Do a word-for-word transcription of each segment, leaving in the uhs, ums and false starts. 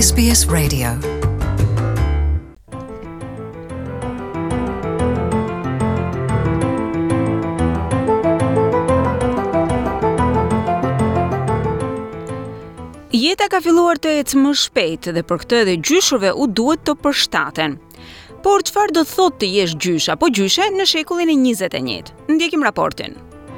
S B S Radio. Jeta ka filluar të ecë më shpejt dhe për këtë edhe gjyshërve u duhet të përshtaten. Por çfarë do thotë të jesh gjysh apo gjyshe në shekullin e njëzet e njëjtë? Ndjekim raportin.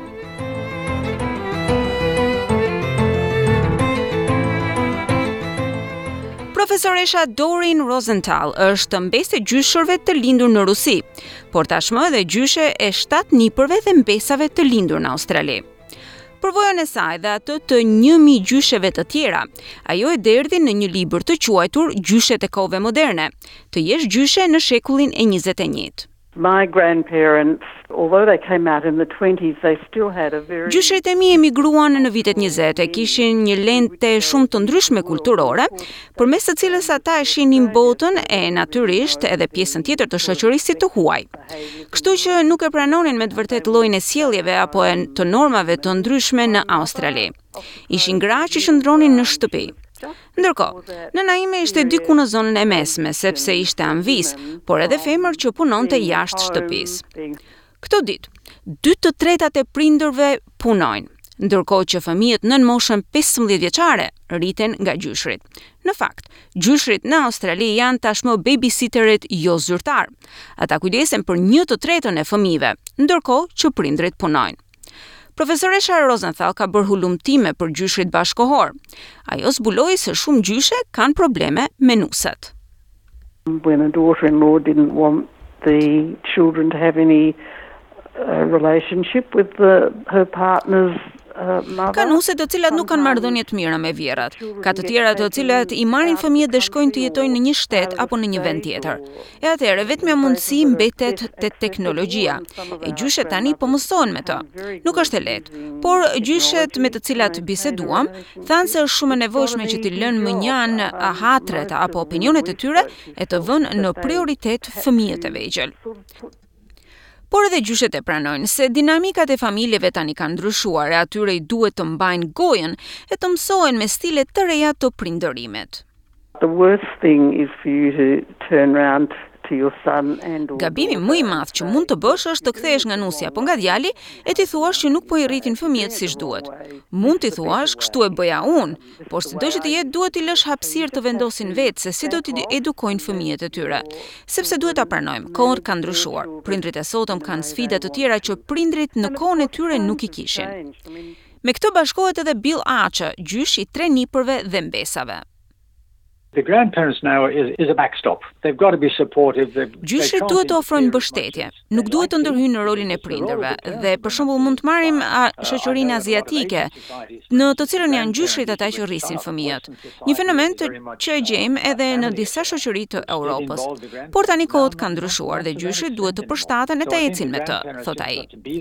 Profesoresha Doreen Rosenthal është mbese gjyshërve të lindur në Rusi, por tashmë edhe gjyshe e shtatë nipërve dhe mbesave të lindur në Australi. Përvojën e saj dhe atë të një mijë gjysheve të tjera, ajo e derdhi në një libër të quajtur Gjyshet e kohëve moderne, të jesh gjyshe në shekullin e njëzet e njëjtë. My grandparents, although they came out in the twenties, they still had a very... Gjyshet e mi emigruan në vitet njëzet e kishin një lente shumë të ndryshme kulturore, përmes të cilës ata e shihnin botën e natyrisht edhe pjesën tjetër të shoqërisë si të huaj. Kështu që nuk e pranonin me të vërtet llojin e sjelljeve apo e të normave të ndryshme në Australi. Ishin gra që qëndronin në shtëpi. Ndërkohë, nëna ime ishte diku në zonën e mesme, sepse ishte anvis, por edhe femër që punonte jashtë shtëpisë. Këto ditë, dy të tretat e prindërve punojnë, ndërkohë që fëmijët nën moshën pesëmbëdhjetë vjeçare rriten nga gjyshrit. Në fakt, gjyshrit në Australi janë tashmë babysitterët jo zyrtar. Ata kujdesen për një të tretën e fëmijëve, ndërkohë që prindrit punojnë. Profesoresha Rosenthal ka bërë hulumtime për gjyshrit bashkohor. Ajo zbuloi se shumë gjyshe kanë probleme me nuset. When a daughter-in-law didn't want the children to have any uh, relationship with the, her partner's uh, mother. Ka nuse të cilat nuk kanë marrëdhënie të mira me vjerat. Ka të tjera të cilat i marrin fëmijët dhe shkojnë të jetojnë në një shtet apo në një vend tjetër. E atëherë vetmja mundësi mbetet te teknologjia. E gjyshet tani po mësohen me të. Nuk është e lehtë, por gjyshet me të cilat biseduam thanë se është shumë e nevojshme që t'i lënë mënjan hatret apo opinionet e tyre e të vënë në prioritet fëmijët e vegjël. Por edhe gjyshet e pranojnë se dinamikat e familjeve tani kanë ndryshuar e atyre i duhet të mbajnë gojën e të mësohen me stile të reja të prindërimit. The worst thing is for you to turn around to your son and or... Gabimi më i madh që mund të bësh është të kthehesh nga nusja apo nga djali e t'i thuash që nuk po i rritin fëmijët siç duhet. Mund t'i thuash kështu e bëja unë, por sido që të jetë duhet t'i lësh hapësirë të vendosin vetë se si do t'i edukojnë fëmijët e tyre. Sepse duhet ta pranojmë, kohët kanë ndryshuar. Prindrit e sotëm kanë sfida të tjera që prindrit në kohën e tyre nuk i kishin. Me këtë bashkohet edhe Bill Archer, gjysh i tre nipërve dhe mbesave. The grandparents now is, is a backstop. They've got to be supportive. Gjyshrit duhet të ofrojnë mbështetje, nuk duhet të ndërhyjnë në rolin e prindërve dhe për shembull mund të marrim shoqërinë aziatike, në të cilën janë gjyshrit ata që rrisin fëmijët. Një fenomen të që e gjejmë edhe në disa shoqëri të Europës. Por tani kohët kanë ndryshuar dhe gjyshrit duhet të përshtaten e të ecin me të, thot ai.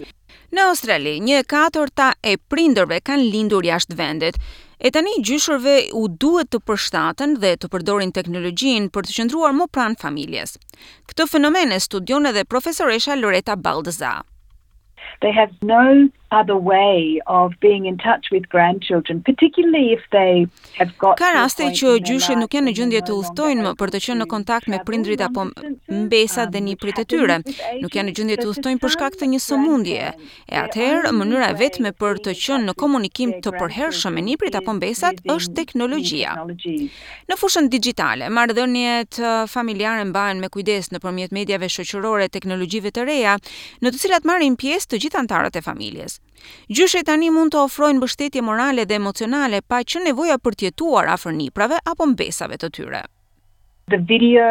Në Australi, një e katërta e prindërve kanë lindur jashtë vendit. E tani gjyshërve u duhet të përshtaten dhe të përdorin teknologjinë për të qëndruar më pranë familjes. Këtë fenomen e studion edhe profesoresha Loretta Baldaza. They have no other way of being in touch with grandchildren, particularly if they have got... Ka raste që gjyshit nuk janë në gjendje të udhtojnë më për të qenë në kontakt me prindrit apo mbesat dhe niprit e tyre. Nuk janë në gjendje të udhtojnë për shkak të një sëmundjeje. E atëherë, mënyra e vetme për të qenë në komunikim të përhershëm me niprit apo mbesat është teknologjia. Në fushën digjitale, marrëdhëniet familjare mbahen me kujdes nëpërmjet mediave shoqërore, teknologjive të reja, në të cilat marrin pjesë të gjithë anëtarët e familjes. Gjyshet tani mund të ofrojnë mbështetje morale dhe emocionale pa që nevoja për të jetuar afër niprave apo mbesave të tyre. The video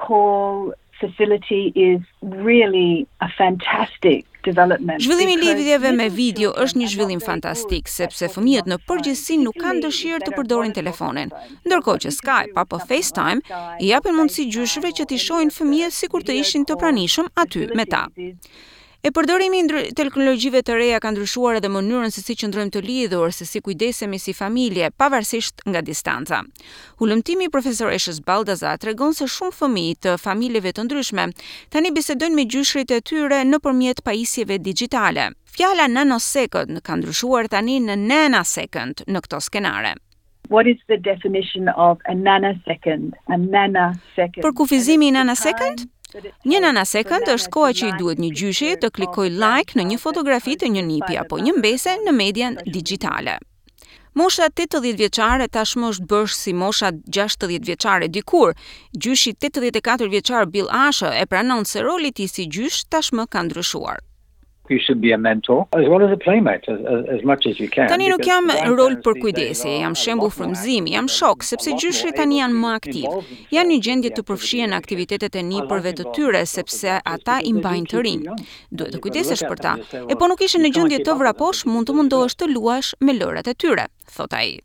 call facility is really a fantastic development. Zhvillimi i lidhjeve me video është një zhvillim fantastik, sepse fëmijët në përgjithësi nuk kanë dëshirë të përdorin telefonin, ndërkohë që Skype apo FaceTime i japin mundësi gjyshëve që t'i shohin fëmijët sikur të ishin të pranishëm aty me ta. E përdorimi i teknologjive të reja ka ndryshuar edhe mënyrën se si qëndrojmë të lidhur, se si kujdesemi si familje, pavarësisht nga distanca. Hulumtimi i profesoreshës Baldaza tregon se shumë fëmijë të familjeve të ndryshme tani bisedojnë me gjyshrit e tyre nëpërmjet pajisjeve digjitale. Fjala nanosecond ka ndryshuar tani në nanosecond në këto skenare. What is the definition of a nanosecond? A nanosecond. Për kufizimi i nanosecond? Një nanosecond është koha që i duhet një gjyshi të klikojë like në një fotografi të një nipi apo një mbese në median digjitale. Mosha tetëdhjetë vjeçare tashmë është bërë si mosha gjashtëdhjetë vjeçare dikur. Gjyshi tetëdhjetë e katër vjeçar Bill Ashe e pranon se roli i tij si gjysh tashmë ka ndryshuar. You should be a mentor as well as a playmate as, as, as much as you can. Tani nuk jam rol për kujdesi, jam shembull frymëzimi, jam shok sepse gjyshrit tani janë më aktiv. Janë një gjendje të përfshihen në aktivitetet e nipërve të tyre sepse ata i mbajnë të rinj. Duhet të kujdesesh për ta. E po nuk ishe në gjendje të vraposh, mund të mundohesh të luash me lërat e tyre, thot ai.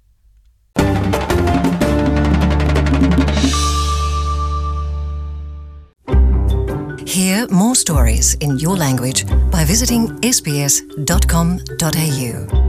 Hear more stories in your language by visiting s b s dot com dot a u.